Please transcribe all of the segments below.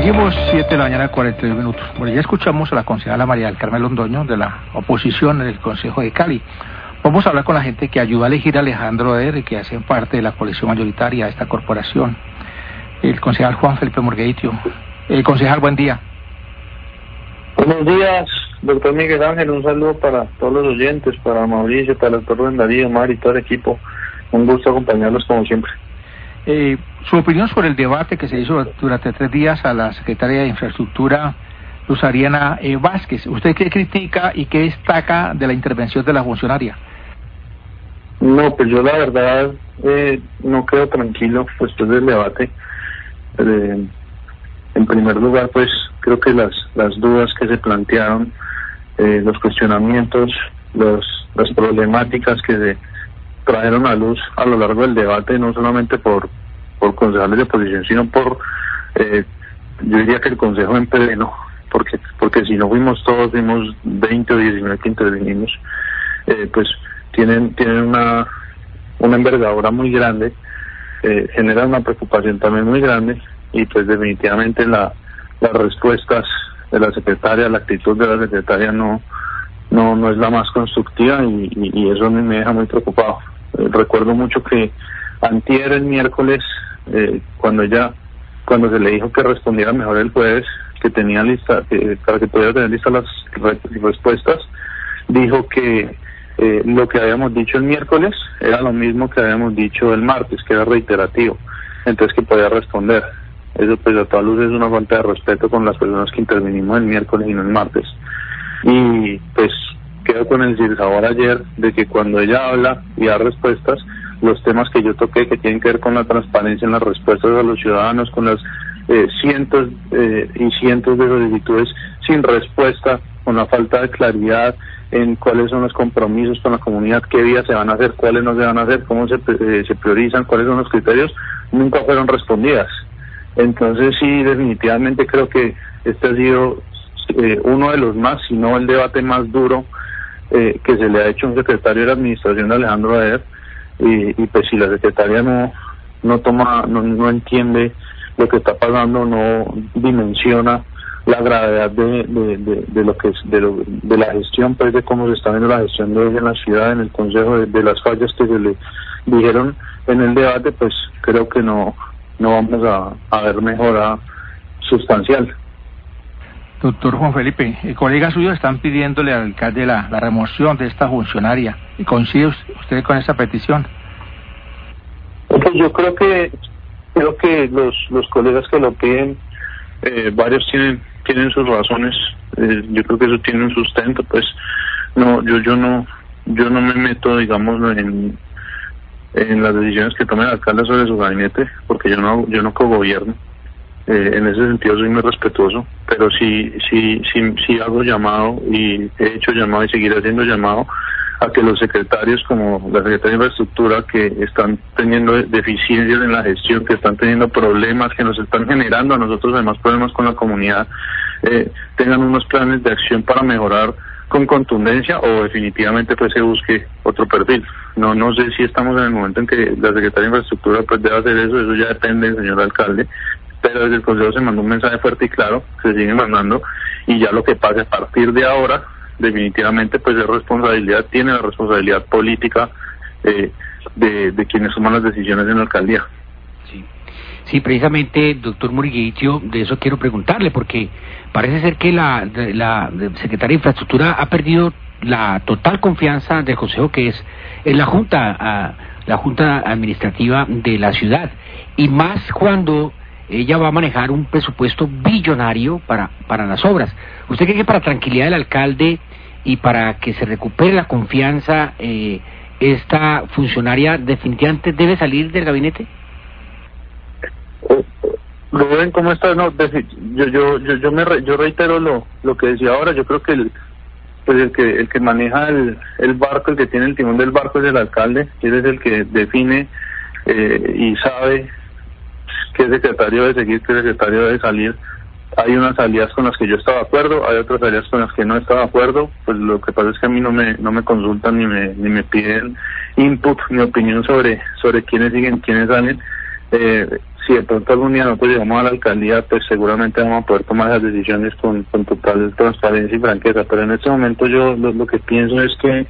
Seguimos 7 de la mañana, 42 minutos. Bueno, ya escuchamos a la concejala María del Carmen Londoño de la oposición en el Consejo de Cali. Vamos a hablar con la gente que ayuda a elegir a Alejandro Eder y que hacen parte de la coalición mayoritaria de esta corporación. El concejal Juan Felipe Murgueitio. Concejal, buen día. Buenos días, doctor Miguel Ángel. Un saludo para todos los oyentes, para Mauricio, para el doctor Rubén Darío, Mari y todo el equipo. Un gusto acompañarlos como siempre. Su opinión sobre el debate que se hizo durante 3 días a la secretaria de Infraestructura, Luz Ariana Vázquez. ¿Usted qué critica y qué destaca de la intervención de la funcionaria? No, pues yo la verdad no quedo tranquilo después del debate. En primer lugar, pues creo que las dudas que se plantearon, los cuestionamientos, las problemáticas que se trajeron a luz a lo largo del debate, no solamente por concejales de oposición, sino por, yo diría que el consejo en pleno, porque si no fuimos todos, fuimos 20 o 19 que intervinimos, pues tienen una envergadura muy grande, genera una preocupación también muy grande, y pues definitivamente las respuestas de la secretaria, la actitud de la secretaria no es la más constructiva, y eso a mí me deja muy preocupado. Recuerdo mucho que antier, el miércoles, cuando se le dijo que respondiera mejor el jueves, que tenía lista, para que pudiera tener listas las respuestas, dijo que lo que habíamos dicho el miércoles era lo mismo que habíamos dicho el martes, que era reiterativo, entonces que podía responder. Eso pues a toda luz es una falta de respeto con las personas que intervinimos el miércoles y no el martes. Y pues quedo con el sinsabor ayer de que cuando ella habla y da respuestas, los temas que yo toqué que tienen que ver con la transparencia en las respuestas a los ciudadanos, con las cientos y cientos de solicitudes sin respuesta, con la falta de claridad en cuáles son los compromisos con la comunidad, qué vías se van a hacer, cuáles no se van a hacer, cómo se priorizan, cuáles son los criterios, nunca fueron respondidas. Entonces sí, definitivamente creo que este ha sido uno de los más, si no el debate más duro que se le ha hecho a un secretario de la administración de Alejandro Eder, y pues si la secretaria no entiende lo que está pasando, no dimensiona la gravedad de lo que es de la gestión, pues de cómo se está viendo la gestión de ella en la ciudad, en el consejo, de las fallas que se le dijeron en el debate, pues creo que no vamos a ver mejora sustancial. Doctor Juan Felipe, colegas suyos están pidiéndole al alcalde la remoción de esta funcionaria. ¿Y coincide usted con esa petición? Pues yo creo que los colegas que lo piden, varios tienen sus razones. Yo creo que eso tiene un sustento. Pues no, yo no me meto, digamos, en las decisiones que tome el alcalde sobre su gabinete, porque yo no cogobierno. En ese sentido soy muy respetuoso, pero sí hago llamado, y he hecho llamado y seguiré haciendo llamado a que los secretarios, como la secretaria de Infraestructura, que están teniendo deficiencias en la gestión, que están teniendo problemas, que nos están generando a nosotros además problemas con la comunidad, tengan unos planes de acción para mejorar con contundencia, o definitivamente pues se busque otro perfil. No sé si estamos en el momento en que la secretaria de Infraestructura pues debe hacer eso ya depende del señor alcalde, pero desde el Consejo se mandó un mensaje fuerte y claro, se sigue mandando, y ya lo que pase a partir de ahora, definitivamente pues tiene la responsabilidad política de quienes toman las decisiones en la alcaldía. Sí, precisamente, doctor Murgueitio, de eso quiero preguntarle, porque parece ser que la secretaria de Infraestructura ha perdido la total confianza del Consejo, que es la Junta Administrativa de la ciudad, y más cuando ella va a manejar un presupuesto billonario para las obras. ¿Usted cree que para tranquilidad del alcalde y para que se recupere la confianza, esta funcionaria definitivamente debe salir del gabinete? Rubén, ¿cómo estás? No, yo reitero lo que decía ahora. Yo creo que el que maneja el barco, el que tiene el timón del barco es el alcalde. Él es el que define y sabe qué secretario debe seguir, qué secretario debe salir. Hay unas salidas con las que yo estaba de acuerdo, hay otras salidas con las que no estaba de acuerdo. Pues lo que pasa es que a mí no me consultan ni me piden input ni opinión sobre quiénes siguen, quiénes salen. si de pronto algún día nosotros llegamos a la alcaldía, pues seguramente vamos a poder tomar las decisiones con total transparencia y franqueza, pero en este momento yo lo que pienso es que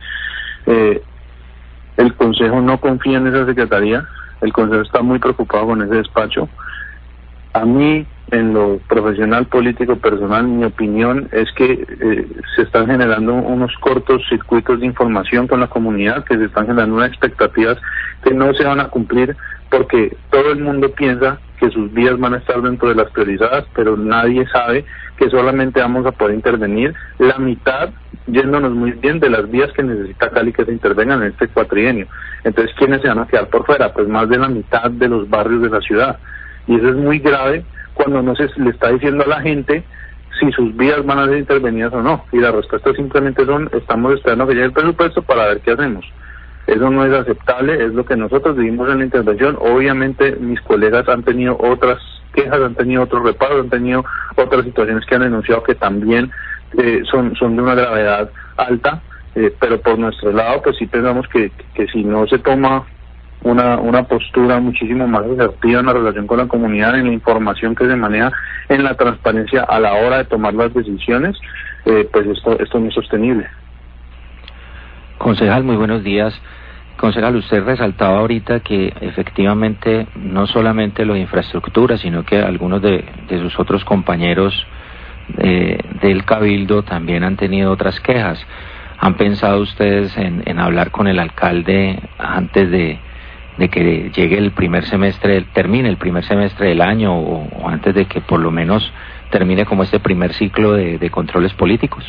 el Consejo no confía en esa secretaría, el Consejo está muy preocupado con ese despacho. A mí, en lo profesional, político, personal, mi opinión es que se están generando unos cortos circuitos de información con la comunidad, que se están generando unas expectativas que no se van a cumplir, porque todo el mundo piensa que sus vías van a estar dentro de las priorizadas, pero nadie sabe que solamente vamos a poder intervenir la mitad, yéndonos muy bien, de las vías que necesita Cali que se intervengan en este cuatrienio. Entonces, ¿quiénes se van a quedar por fuera? Pues más de la mitad de los barrios de la ciudad. Y eso es muy grave cuando no se le está diciendo a la gente si sus vías van a ser intervenidas o no. Y la respuesta simplemente estamos esperando que llegue el presupuesto para ver qué hacemos. Eso no es aceptable, es lo que nosotros vivimos en la intervención. Obviamente mis colegas han tenido otras quejas, han tenido otros reparos, han tenido otras situaciones que han denunciado que también son de una gravedad alta, pero por nuestro lado pues sí pensamos que si no se toma una postura muchísimo más asertiva en la relación con la comunidad, en la información que se maneja, en la transparencia a la hora de tomar las decisiones, pues esto no es sostenible. Concejal, muy buenos días. Concejal, usted resaltaba ahorita que efectivamente no solamente lo de infraestructura, sino que algunos de sus otros compañeros del Cabildo también han tenido otras quejas. ¿Han pensado ustedes en hablar con el alcalde antes de que llegue el primer semestre, termine el primer semestre del año, o antes de que por lo menos termine como este primer ciclo de controles políticos?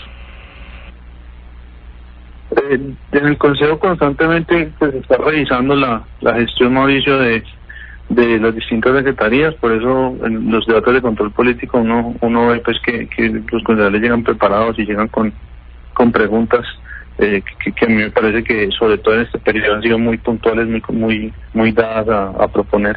En el Consejo constantemente pues está revisando la gestión, Mauricio, de las distintas secretarías. Por eso en los debates de control político uno ve pues que los concejales llegan preparados y llegan con preguntas que a mí me parece que sobre todo en este periodo han sido muy puntuales, muy dadas a proponer.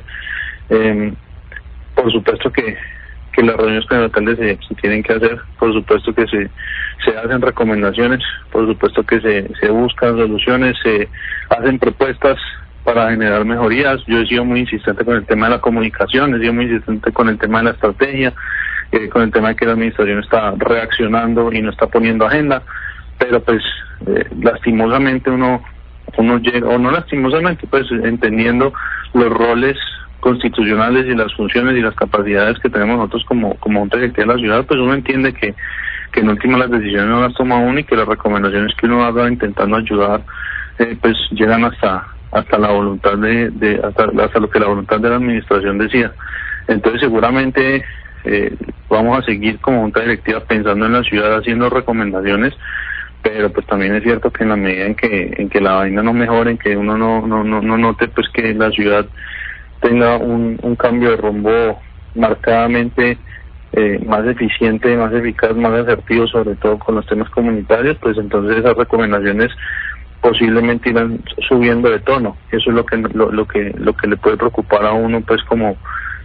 Por supuesto que las reuniones con el alcalde se tienen que hacer, por supuesto que se hacen recomendaciones, por supuesto que se buscan soluciones, se hacen propuestas para generar mejorías. Yo he sido muy insistente con el tema de la comunicación, he sido muy insistente con el tema de la estrategia, con el tema de que la administración está reaccionando y no está poniendo agenda, pero pues lastimosamente uno llega, o no lastimosamente, pues entendiendo los roles constitucionales y las funciones y las capacidades que tenemos nosotros como Junta Directiva de la ciudad, pues uno entiende que en última las decisiones no las toma uno y que las recomendaciones que uno haga intentando ayudar pues llegan hasta la voluntad hasta lo que la voluntad de la administración decida. Entonces seguramente vamos a seguir como Junta Directiva pensando en la ciudad, haciendo recomendaciones, pero pues también es cierto que en la medida en que la vaina no mejore, en que uno no note pues que la ciudad tenga un cambio de rumbo marcadamente más eficiente, más eficaz, más asertivo, sobre todo con los temas comunitarios, pues entonces esas recomendaciones posiblemente irán subiendo de tono. Eso es lo que le puede preocupar a uno pues como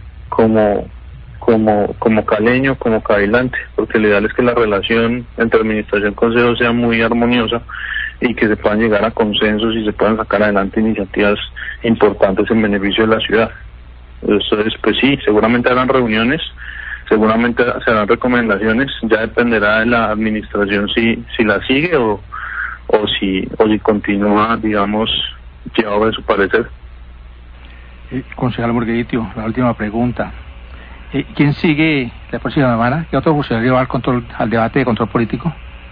caleño, como cabilante, porque lo ideal es que la relación entre administración y consejo sea muy armoniosa y que se puedan llegar a consensos y se puedan sacar adelante iniciativas importantes en beneficio de la ciudad. Entonces, pues sí, seguramente harán reuniones, seguramente se harán recomendaciones, ya dependerá de la administración si la sigue o si continúa, digamos, llevado de su parecer. Concejal Murguitio, la última pregunta. ¿Quién sigue la próxima semana? ¿Qué otro funcionario va al debate de control político?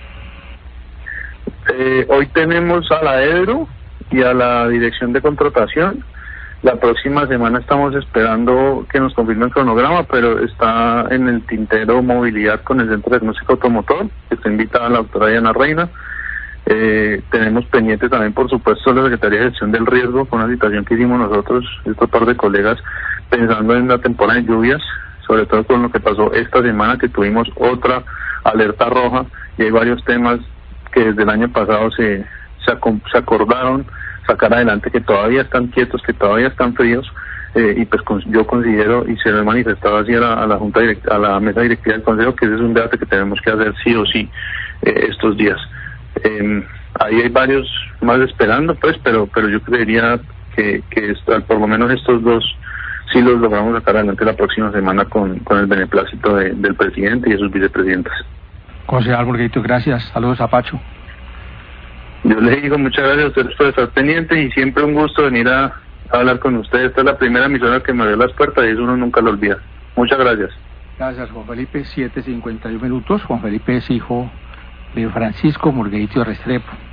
Hoy tenemos a la EDRU y a la Dirección de Contratación. La próxima semana estamos esperando que nos confirmen el cronograma, pero está en el tintero movilidad con el Centro de Diagnóstico Automotor, que está invitada la doctora Diana Reina. Tenemos pendiente también, por supuesto, la Secretaría de Gestión del Riesgo, con una situación que hicimos nosotros, esta par de colegas, pensando en la temporada de lluvias, sobre todo con lo que pasó esta semana, que tuvimos otra alerta roja, y hay varios temas que desde el año pasado se acordaron sacar adelante, que todavía están quietos, que todavía están fríos, y pues yo considero, y se lo he manifestado así a la Junta a la mesa directiva del Consejo, que ese es un debate que tenemos que hacer sí o sí estos días. Ahí hay varios más esperando, pues, pero yo creería que por lo menos estos dos sí los logramos sacar adelante la próxima semana con el beneplácito del presidente y de sus vicepresidentes. Concejal Murguito, gracias. Saludos a Pacho. Yo les digo muchas gracias a ustedes por estar pendientes y siempre un gusto venir a hablar con ustedes. Esta es la primera emisora que me abrió las puertas y eso uno nunca lo olvida. Muchas gracias. Gracias, Juan Felipe. 7:51. Juan Felipe es hijo de Francisco Murguito Restrepo.